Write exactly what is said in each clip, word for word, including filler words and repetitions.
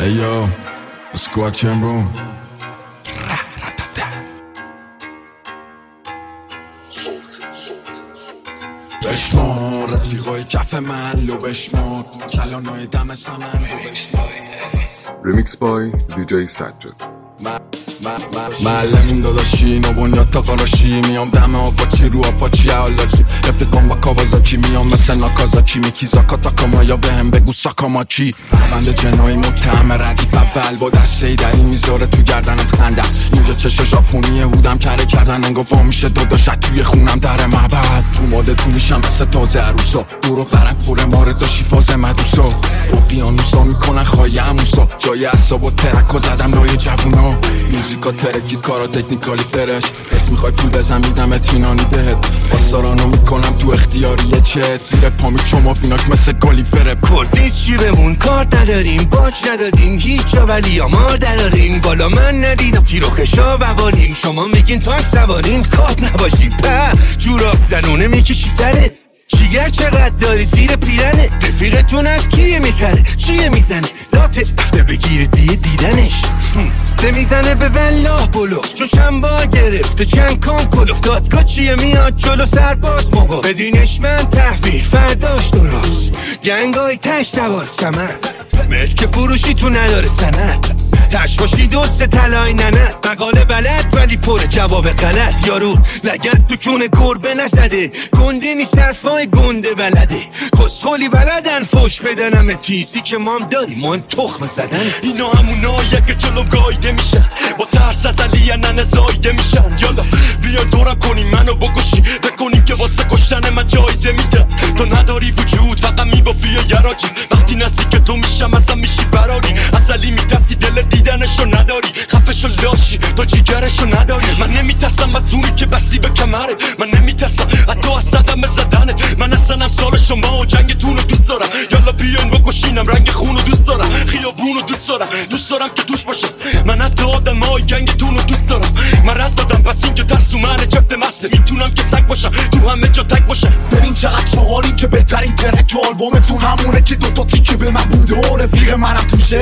Hey yo, squad chamber. بشمار رفیقای کف من لو بشمار کلانای دم سمن لو بشمار. Remix by دی جی سجاد. معلمین داداشی نو بنیاد تا قراشی میام دم آپاچی رو آپاچی حالاچی رفیقان با کاوازاکی میام مثل ناکازاکی میکی زاکاتا کاما یا به هم بگو ساکاماکی بند جنایی متهم ردیف اول با دسته ای در این میذاره تو گردنت خنده است اینجا چشه ژاپنیه هودم کره کردن انگا وا میشه داداشت توی خونم در معبد تو ماده تو میشم مثل تازه عروسا دورو فرنگ پور مارد داشی فاز مدوسا اقیانوسا میکنن خواهی هموسا جای اصاب و ترک و زدم لای جوونا موزیکا ترکی کارا تکنیکالی فرش پس میخوای پول بزن میدم اتینانی بهت باستارانو میکنم تو اختیاریه چت زیر پامی چما فیناک مثل گالی فرب کردیز چی بمون کار نداریم باج ندادیم هیچ جا ولی آمار نداریم بالا من ندیدم تیرو خشا بواریم شما میگین تاک سوارین کات نباشیم په جوراب زنونه میکشی سره چیگر چقدر داری زیر پیرنه رفیقتون از کیه میخره چیه میزنه لاته رفته بگیر دیه دیدنش ده میزنه به والله بلوف چون چند بار گرفته چند کام کلوف دادگاه چیه میاد جلو سرباز موقع بدینش من تحویل فرداش درست گنگای تش سوار سمن ملک فروشی تو نداره سند تش باشی دوست تلای ننه مقاله بلد ولی پر جواب غلط یارو لگت تو کونه گربه نزده گنده نی صرفای گنده بلده کسخولی بلدن فوش بدنم تیزی که مام داری مهم تخم زدن اینا همونایی که جلو گایده میشن با ترس از علی ننه زایده میشن یالا بیا دورم کنی منو بکشی بکنی که واسه کشتن من جایزه میدم تو نداری وجود فقط میبافی یا یراجی وقتی نسی که تو میشم ازم میشی فراری ازلی میترسی دل دیدنشو نداری خفشو لاشی تو جیگرشو نداری من نمیترسم از اونی که بستی به کمره من نمیترسم از تو از صدم بزدنه من اصلا امسال شما و جنگتونو دوست دارم یالا بیاین بکشینم رنگ خونو دوست دارم خیابونو دوست دارم دوست دارم که دوش باشم من حتی آدم های گنگتونو دوست دارم من رد دادم پس این که ترسو منه جبت مسته میتونم که سگ باشم تو همه جا تک باشم ببین چقدر چهاری که بهترین ترک آلبومتون همونه که دوتا تیکه به من بوده و رفیق منم توشه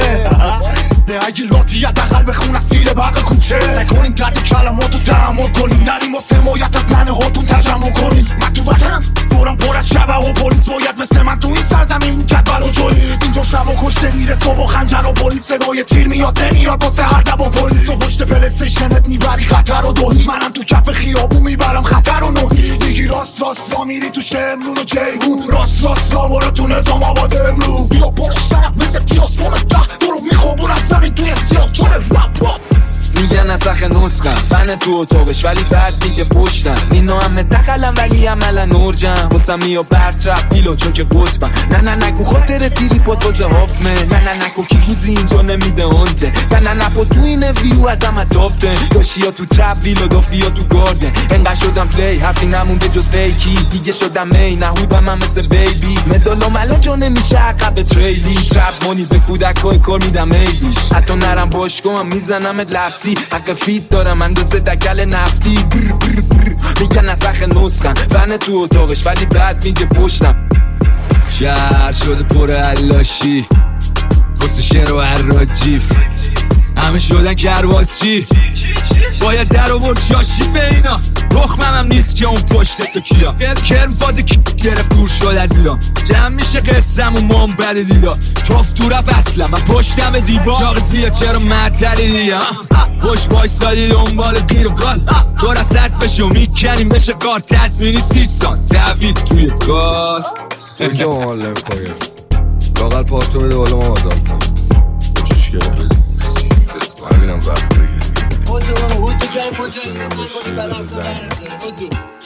نه اگه لاتی حداقل بخون از تیر برق کوچه سکنیم درد کلماتو تحمل کنیم نریم واسه حمایت از منه هاتون ترجمه کنیم من تو وطنم دورم پر از شبه و پلیس باید مثل من تو این سرزمین جدول و جوید اینجا شب و کشته میره صبح و خنجر و پلیس صدای تیر میاد نمیاد واسه هر دب و پلیس و پشت پلیستیشنت میبری خطر و دوهیش منم تو کف خیابون میبرم خطر و نوهیش دیگی راست راست را میری تو شمرون و جیهون راست راست را برو تو نظام آباد امرو بیا برستنم مثل تیاس بامده برو میخوابونم زمین توی سیاه چون رپ میگن نسخ نسخم فن تو اتاقش ولی بعد دیگه پشتم اینو همه تقلم ولی عملا نرجم واسم میو برطرف پیلو چون که قطبم نه نه نگو خاطر تیری با توزه حکمه نه نه نگو کی روزی اینجا نمیده هنته نه نه نگو تو این ویو از همه دابته داشی یا تو ترپ ویلو دافی یا تو گاردن انقدر شدم پلی حرفی نمونده جز فیکی دیگه شدم می نهودم هم مثل بیبی مدالام الان جا نمیشه عقب تریلی ترپ مونی به کودکای کار میدم ایدیش حتی نرم باشگاه هم میزنم لفظی حق فیت دارم اندازه دکل نفتی بر بر بر میگن نسخ نسخم فن تو اتاقش ولی بعد میگه پشتم شهر شده پر علاشی کس شعر و حراجیف همه شدن کرواز چی باید در آورد شاشی به اینا رخمم هم نیست که اون پشت تو کیا کرم فازی کی گرفت دور شد از ایران جمع میشه قصم و مام بده دیدا توف تو رپ اصلا من پشتم دیوار جاقی بیا چرا معطلی دیگه پشت وایسادی دنبال گیر و قال دور از سرد بشو میکنیم بشه کار تصمینی سیستان تحویل توی گاز اینجا مال نمیکنیم لاغل پارتو بده بالا ما آدم کنیم خوشش گره ببینم وقت بگیری خودو خودو جای خودو بسونیم بشتی بده زن